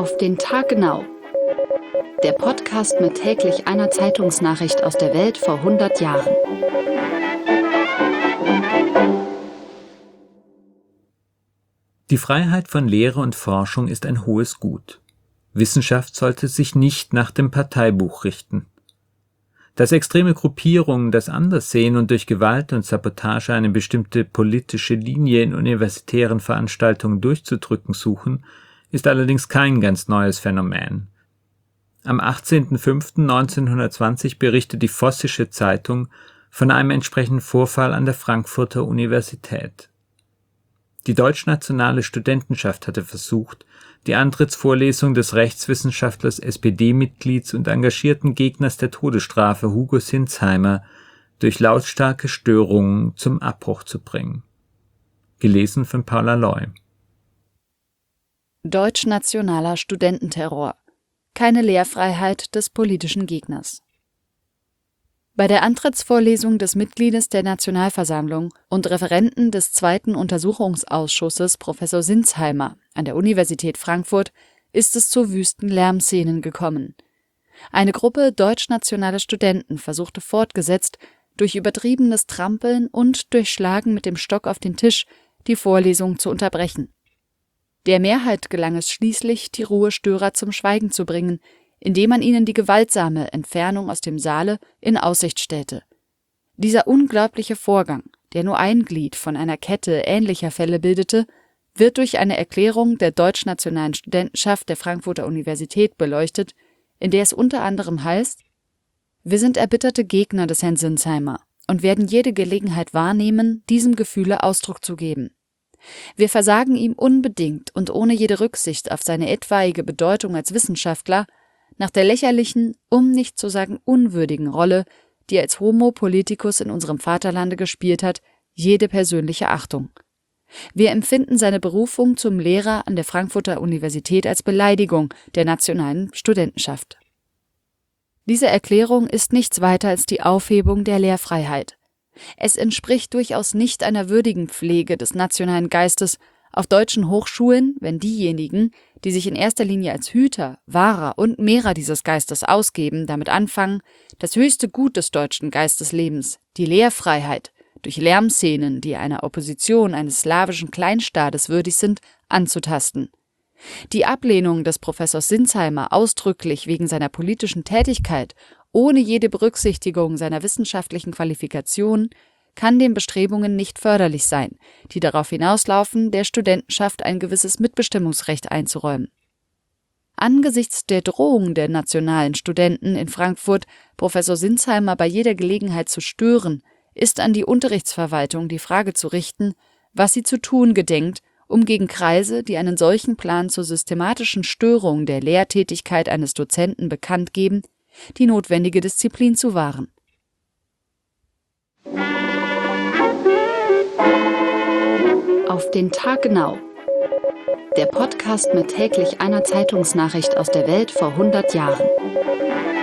Auf den Tag genau. Der Podcast mit täglich einer Zeitungsnachricht aus der Welt vor 100 Jahren. Die Freiheit von Lehre und Forschung ist ein hohes Gut. Wissenschaft sollte sich nicht nach dem Parteibuch richten. Dass extreme Gruppierungen das anders sehen und durch Gewalt und Sabotage eine bestimmte politische Linie in universitären Veranstaltungen durchzudrücken suchen, ist allerdings kein ganz neues Phänomen. Am 18.05.1920 berichtet die Vossische Zeitung von einem entsprechenden Vorfall an der Frankfurter Universität. Die deutschnationale Studentenschaft hatte versucht, die Antrittsvorlesung des Rechtswissenschaftlers, SPD-Mitglieds und engagierten Gegners der Todesstrafe Hugo Sinzheimer durch lautstarke Störungen zum Abbruch zu bringen. Gelesen von Paula Loy. Deutschnationaler Studententerror. Keine Lehrfreiheit des politischen Gegners. Bei der Antrittsvorlesung des Mitgliedes der Nationalversammlung und Referenten des zweiten Untersuchungsausschusses Professor Sinzheimer an der Universität Frankfurt ist es zu wüsten Lärmszenen gekommen. Eine Gruppe deutschnationaler Studenten versuchte fortgesetzt, durch übertriebenes Trampeln und durch Schlagen mit dem Stock auf den Tisch die Vorlesung zu unterbrechen. Der Mehrheit gelang es schließlich, die Ruhestörer zum Schweigen zu bringen, indem man ihnen die gewaltsame Entfernung aus dem Saale in Aussicht stellte. Dieser unglaubliche Vorgang, der nur ein Glied von einer Kette ähnlicher Fälle bildete, wird durch eine Erklärung der deutschnationalen Studentenschaft der Frankfurter Universität beleuchtet, in der es unter anderem heißt: Wir sind erbitterte Gegner des Herrn Sinzheimer und werden jede Gelegenheit wahrnehmen, diesem Gefühle Ausdruck zu geben. Wir versagen ihm unbedingt und ohne jede Rücksicht auf seine etwaige Bedeutung als Wissenschaftler nach der lächerlichen, um nicht zu sagen unwürdigen Rolle, die er als Homo politicus in unserem Vaterlande gespielt hat, jede persönliche Achtung. Wir empfinden seine Berufung zum Lehrer an der Frankfurter Universität als Beleidigung der nationalen Studentenschaft. Diese Erklärung ist nichts weiter als die Aufhebung der Lehrfreiheit. Es entspricht durchaus nicht einer würdigen Pflege des nationalen Geistes auf deutschen Hochschulen, wenn diejenigen, die sich in erster Linie als Hüter, Wahrer und Mehrer dieses Geistes ausgeben, damit anfangen, das höchste Gut des deutschen Geisteslebens, die Lehrfreiheit, durch Lärmszenen, die einer Opposition eines slawischen Kleinstaates würdig sind, anzutasten. Die Ablehnung des Professors Sinzheimer ausdrücklich wegen seiner politischen Tätigkeit, ohne jede Berücksichtigung seiner wissenschaftlichen Qualifikation, kann den Bestrebungen nicht förderlich sein, die darauf hinauslaufen, der Studentenschaft ein gewisses Mitbestimmungsrecht einzuräumen. Angesichts der Drohung der nationalen Studenten in Frankfurt, Professor Sinzheimer bei jeder Gelegenheit zu stören, ist an die Unterrichtsverwaltung die Frage zu richten, was sie zu tun gedenkt, um gegen Kreise, die einen solchen Plan zur systematischen Störung der Lehrtätigkeit eines Dozenten bekannt geben, die notwendige Disziplin zu wahren. Auf den Tag genau. Der Podcast mit täglich einer Zeitungsnachricht aus der Welt vor 100 Jahren.